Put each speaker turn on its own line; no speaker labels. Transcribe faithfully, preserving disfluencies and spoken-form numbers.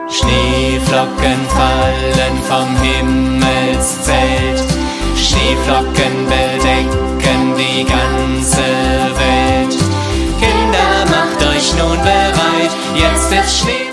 Schneeflocken fallen vom Himmelszelt, Schneeflocken bedecken die ganze Welt. Kinder, macht euch nun bereit, jetzt ist Schnee.